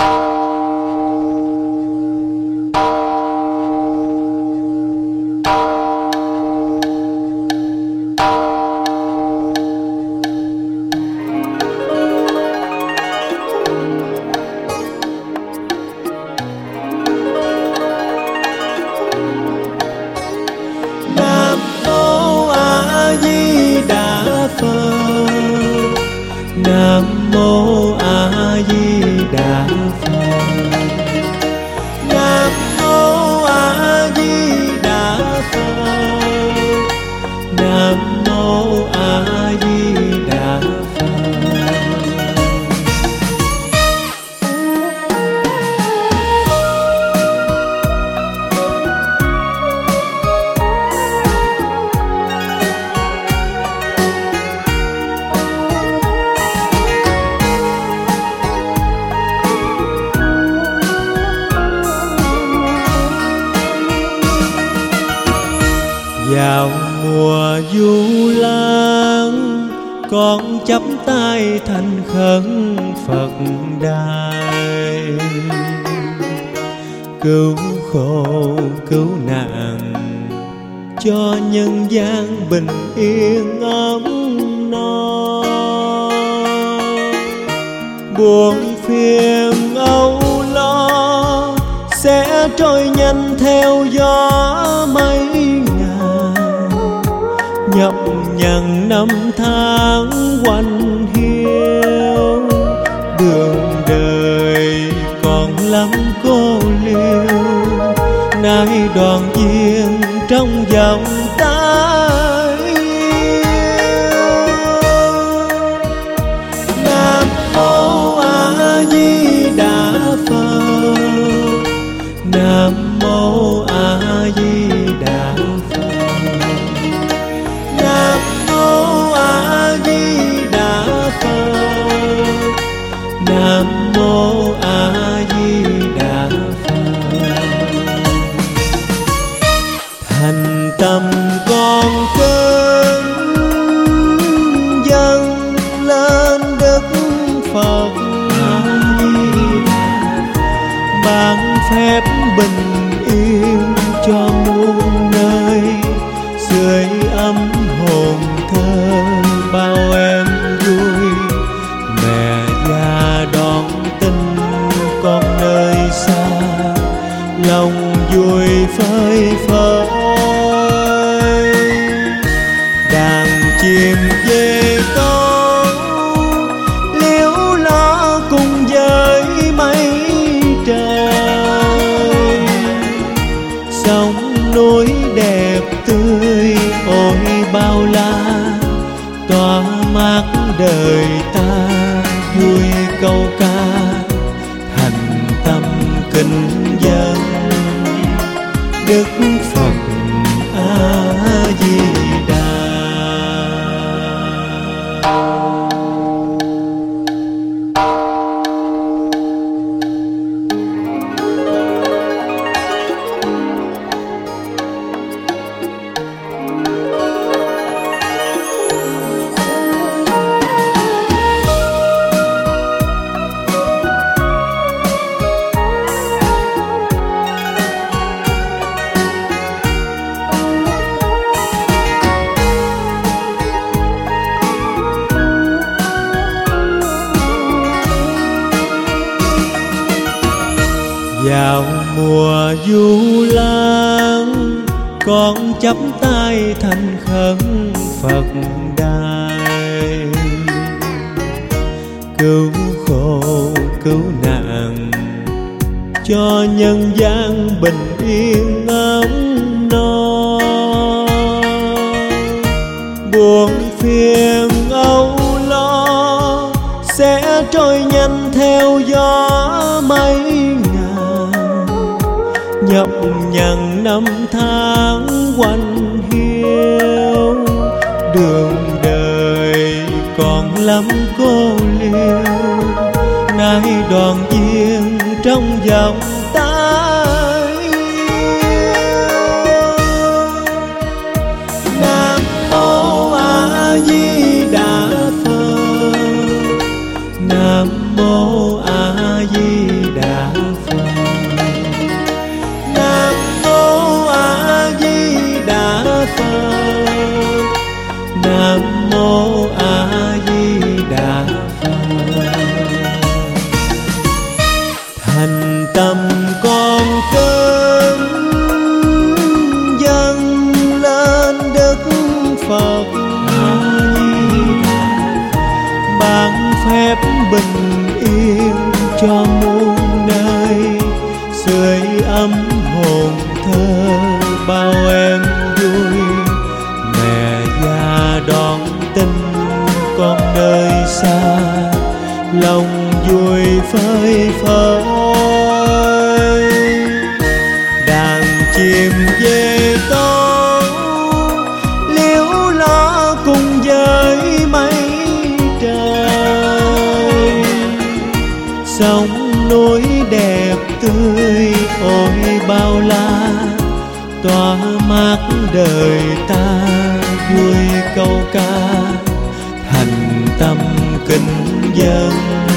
Nam mô A Di Đà Phật. Nam mô A Di Đà Phật. Nam mô A Di Đà Phật. Vào mùa du lan, con chắp tay thành khấn Phật đài, cứu khổ cứu nạn cho nhân gian bình yên ấm no. Buồn phiền âu lo sẽ trôi nhanh theo gió mây ngàn, nhọc nhằn năm tháng quạnh hiu. Đường đời còn lắm cô liêu, nay đoàn viên trong vòng tay yêu. Nam mô A Di Đà Phật. Nam mô A Di Đà Phật. Nam mô A Di Đà Phật. Nam mô A Di Đà Phật. Thành tâm con cơn dâng lên Đức Phật, ban phép bình yên cho muôn nơi, sưởi ấm hồn thơ bao em vui. Mẹ già đón tin con nơi xa, lòng vui phơi phới. Đàn chim về con liếu lo cùng với mây trời, sông núi đẹp tươi ôi bao la, tỏa mát đời ta vui câu ca. Thành tâm kính dân Đức Phật A Di Đà. Vào mùa du lan, con chắp tay thành khấn Phật đài, cứu khổ cứu nạn cho nhân gian bình yên ấm no. Buồn phiền âu lo sẽ trôi nhanh theo gió mây ngàn, nhọc nhằn năm tháng quạnh hiu. Đường đời còn lắm cô liêu, nay đoàn viên trong vòng tay yêu. Nam mô A Di Đà Phật. Nam mô A Di Đà tâm con cơn dâng lên Đức Phật A Di Đà, ban phép bình yên cho muôn nơi, sưởi ấm hồn thơ bao em vui. Mẹ già đón tin con nơi xa, lòng vui phơi phới. Đàn chim về to liễu lo cùng với mây trời, sông núi đẹp tươi ôi bao la, tỏa mát đời ta vui câu ca, thành tâm kính dân.